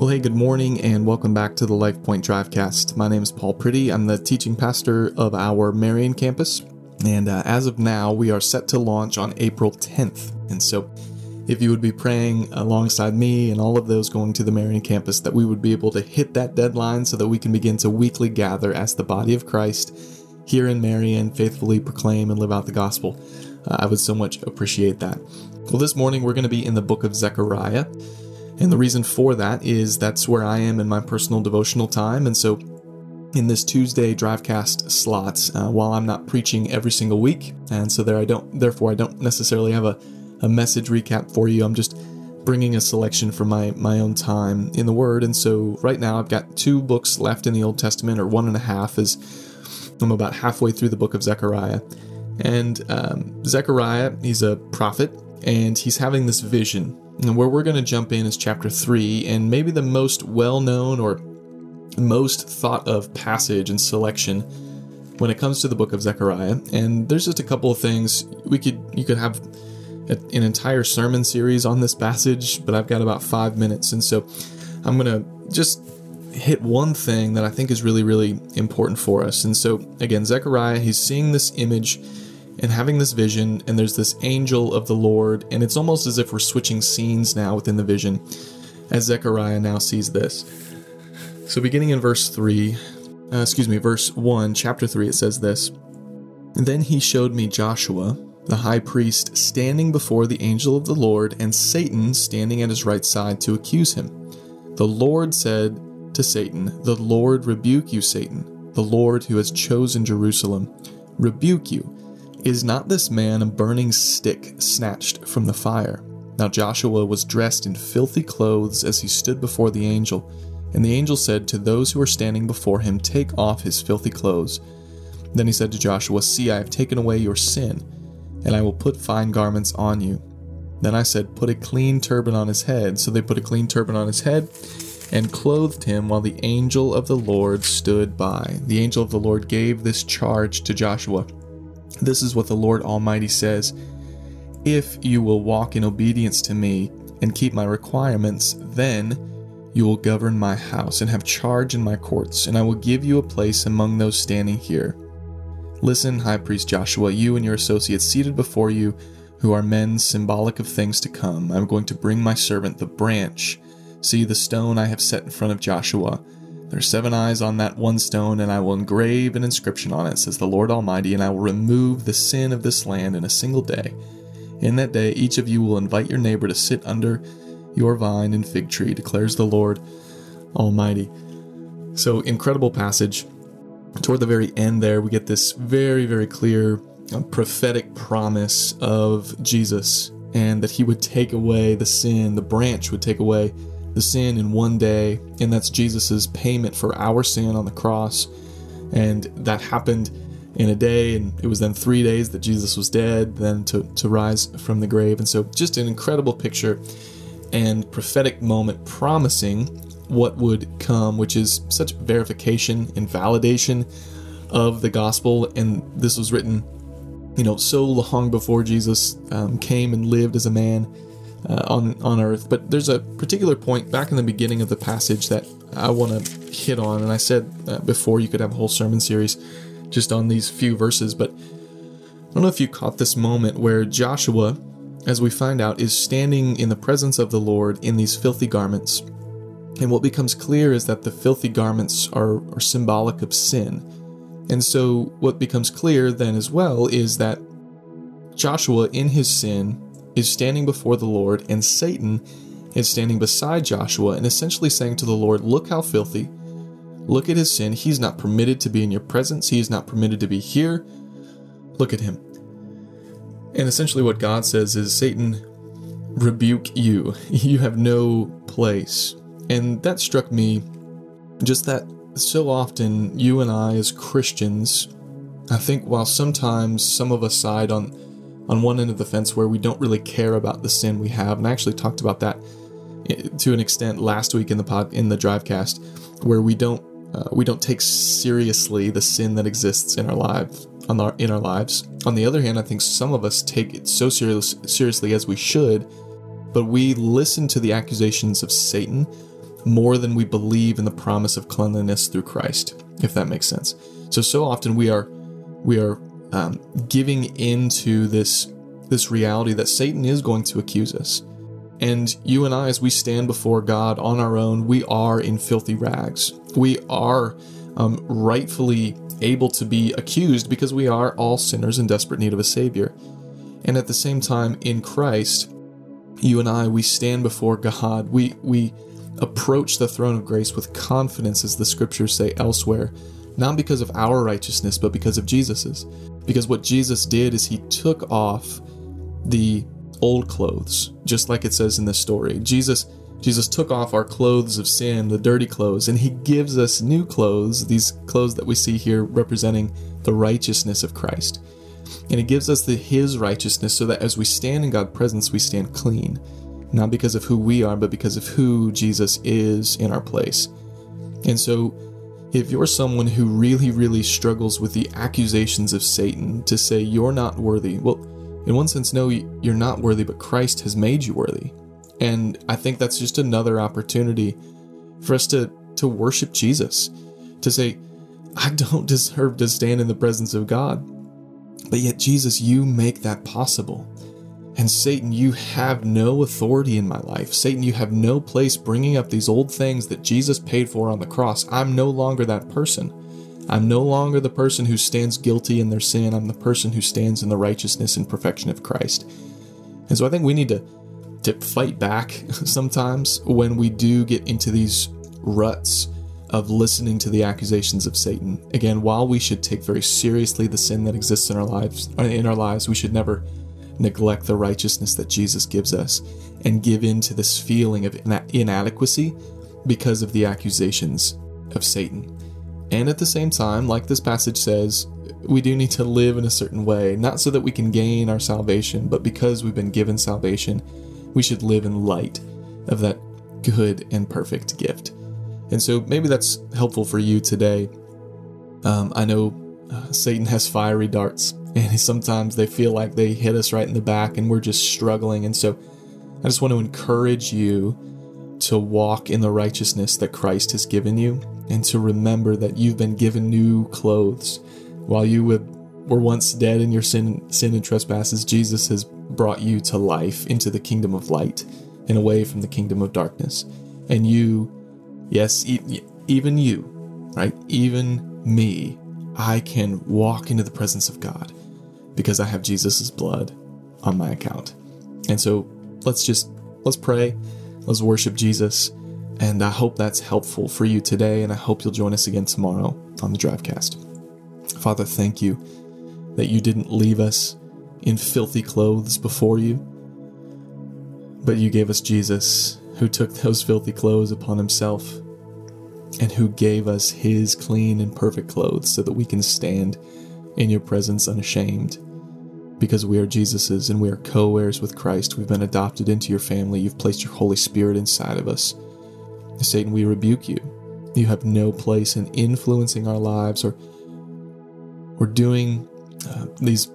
Well, hey, good morning and welcome back to the Life Point Drivecast. My name is Paul Pretty. I'm the teaching pastor of our Marion campus. And as of now, we are set to launch on April 10th. And so if you would be praying alongside me and all of those going to the Marion campus, that we would be able to hit that deadline so that we can begin to weekly gather as the body of Christ here in Marion, faithfully proclaim and live out the gospel. I would so much appreciate that. Well, this morning we're going to be in the book of Zechariah. And the reason for that is that's where I am in my personal devotional time. And so in this Tuesday Drivecast slots, while I'm not preaching every single week, and so therefore I don't necessarily have a message recap for you. I'm just bringing a selection from my own time in the Word. And so right now I've got 2 books left in the Old Testament, or 1.5, as I'm about halfway through the book of Zechariah. And Zechariah, he's a prophet, and he's having this vision. And where we're going to jump in is chapter 3, and maybe the most well-known or most thought of passage and selection when it comes to the book of Zechariah. And there's just a couple of things. You could have an entire sermon series on this passage, but I've got about 5 minutes. And so I'm going to just hit one thing that I think is really, really important for us. And so again, Zechariah, he's seeing this image and having this vision, and there's this angel of the Lord, and it's almost as if we're switching scenes now within the vision as Zechariah now sees this. So beginning in verse 1, chapter 3, it says this: "Then he showed me Joshua, the high priest, standing before the angel of the Lord, and Satan standing at his right side to accuse him. The Lord said to Satan, 'The Lord rebuke you, Satan, the Lord who has chosen Jerusalem, rebuke you. Is not this man a burning stick snatched from the fire?' Now Joshua was dressed in filthy clothes as he stood before the angel. And the angel said to those who were standing before him, 'Take off his filthy clothes.' Then he said to Joshua, 'See, I have taken away your sin, and I will put fine garments on you.' Then I said, 'Put a clean turban on his head.' So they put a clean turban on his head and clothed him while the angel of the Lord stood by." The angel of the Lord gave this charge to Joshua. "This is what the Lord Almighty says: If you will walk in obedience to me and keep my requirements, then you will govern my house and have charge in my courts, and I will give you a place among those standing here. Listen, High Priest Joshua, you and your associates seated before you, who are men symbolic of things to come. I am going to bring my servant, the branch. See the stone I have set in front of Joshua. There are 7 eyes on that one stone, and I will engrave an inscription on it, says the Lord Almighty, and I will remove the sin of this land in a single day. In that day, each of you will invite your neighbor to sit under your vine and fig tree, declares the Lord Almighty." So, incredible passage. Toward the very end there, we get this very, very clear prophetic promise of Jesus, and that he would take away the sin, the branch would take away the sin in one day, and that's Jesus's payment for our sin on the cross. And that happened in a day, and it was then 3 days that Jesus was dead, then to rise from the grave. And so just an incredible picture and prophetic moment promising what would come, which is such verification and validation of the gospel. And this was written, so long before Jesus came and lived as a man on earth. But there's a particular point back in the beginning of the passage that I want to hit on, and I said before you could have a whole sermon series just on these few verses, but I don't know if you caught this moment where Joshua, as we find out, is standing in the presence of the Lord in these filthy garments. And what becomes clear is that the filthy garments are symbolic of sin. And so what becomes clear then as well is that Joshua, in his sin, is standing before the Lord, and Satan is standing beside Joshua and essentially saying to the Lord, "Look how filthy. Look at his sin. He's not permitted to be in your presence. He is not permitted to be here. Look at him." And essentially what God says is, "Satan, rebuke you. You have no place." And that struck me, just that so often you and I as Christians, I think while sometimes some of us side on one end of the fence where we don't really care about the sin we have, and I actually talked about that to an extent last week in the Drivecast, where we don't take seriously the sin that exists in our lives. On the other hand, I think some of us take it so seriously as we should, but we listen to the accusations of Satan more than we believe in the promise of cleanliness through Christ, if that makes sense. So often we are giving into this reality that Satan is going to accuse us. And you and I, as we stand before God on our own, we are in filthy rags. We are rightfully able to be accused because we are all sinners in desperate need of a Savior. And at the same time, in Christ, you and I, we stand before God. We approach the throne of grace with confidence, as the scriptures say elsewhere, not because of our righteousness, but because of Jesus's. Because what Jesus did is he took off the old clothes, just like it says in this story. Jesus took off our clothes of sin, the dirty clothes, and he gives us new clothes, these clothes that we see here representing the righteousness of Christ. And he gives us his righteousness so that as we stand in God's presence, we stand clean, not because of who we are, but because of who Jesus is in our place. And so if you're someone who really, really struggles with the accusations of Satan to say you're not worthy, well, in one sense, no, you're not worthy, but Christ has made you worthy. And I think that's just another opportunity for us to worship Jesus, to say, I don't deserve to stand in the presence of God, but yet, Jesus, you make that possible. And Satan, you have no authority in my life. Satan, you have no place bringing up these old things that Jesus paid for on the cross. I'm no longer that person. I'm no longer the person who stands guilty in their sin. I'm the person who stands in the righteousness and perfection of Christ. And so I think we need to fight back sometimes when we do get into these ruts of listening to the accusations of Satan. Again, while we should take very seriously the sin that exists in our lives, we should never neglect the righteousness that Jesus gives us and give in to this feeling of inadequacy because of the accusations of Satan. And at the same time, like this passage says, we do need to live in a certain way, not so that we can gain our salvation, but because we've been given salvation, we should live in light of that good and perfect gift. And so maybe that's helpful for you today. I know Satan has fiery darts, and sometimes they feel like they hit us right in the back and we're just struggling. And so I just want to encourage you to walk in the righteousness that Christ has given you, and to remember that you've been given new clothes. While you were once dead in your sin and trespasses, Jesus has brought you to life, into the kingdom of light and away from the kingdom of darkness. And you, yes, even you, right? Even me, I can walk into the presence of God because I have Jesus's blood on my account. And so let's pray. Let's worship Jesus. And I hope that's helpful for you today. And I hope you'll join us again tomorrow on the Drivecast. Father, thank you that you didn't leave us in filthy clothes before you, but you gave us Jesus, who took those filthy clothes upon himself and who gave us his clean and perfect clothes so that we can stand in your presence unashamed. Because we are Jesus's and we are co-heirs with Christ. We've been adopted into your family. You've placed your Holy Spirit inside of us. Satan, we rebuke you. You have no place in influencing our lives or doing these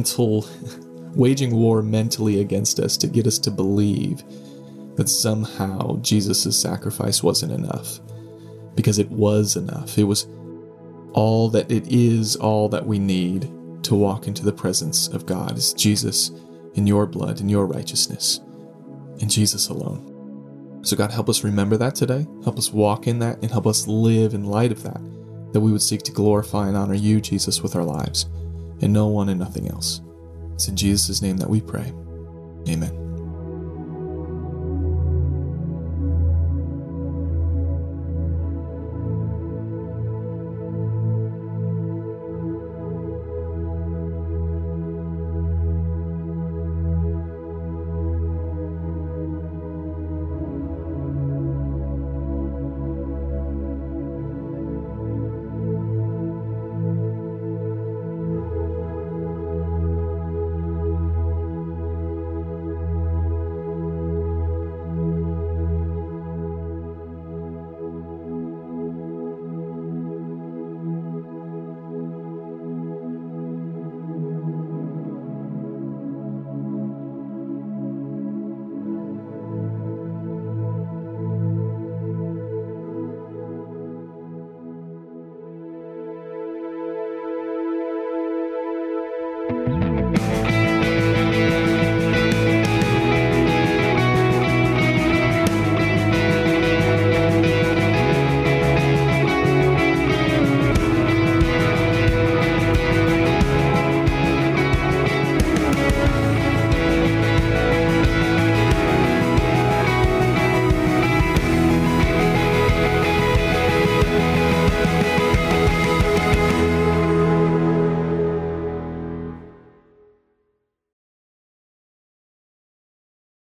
waging war mentally against us to get us to believe that somehow Jesus' sacrifice wasn't enough. Because it was enough. It was all that we need to walk into the presence of God is Jesus in your blood, in your righteousness, in Jesus alone. So God, help us remember that today. Help us walk in that and help us live in light of that we would seek to glorify and honor you, Jesus, with our lives and no one and nothing else. It's in Jesus' name that we pray. Amen.